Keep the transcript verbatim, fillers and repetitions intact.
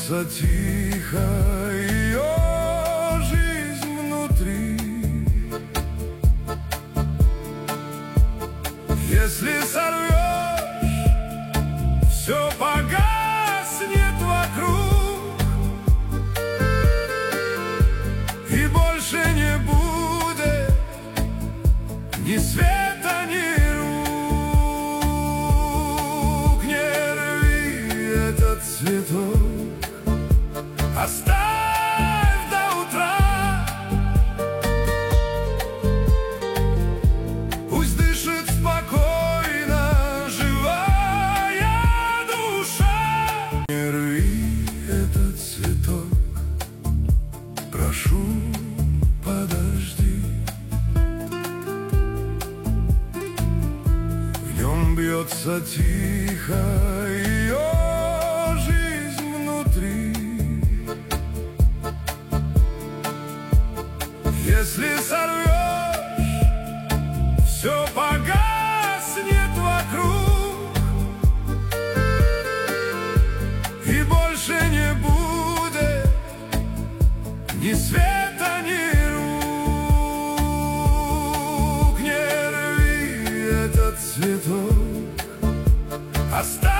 бьется тихо ее жизнь внутри. Если сорвешь, все погаснет вокруг, и больше не будет ни света, ни рук. Не рви этот цветок, оставь до утра. Пусть дышит спокойно живая душа. Не рви этот цветок, прошу, подожди. В нем бьется тихо ее жизнь внутри. Если сорвешь, все погаснет вокруг, и больше не будет ни света, ни рук. Не рви этот цветок, оставь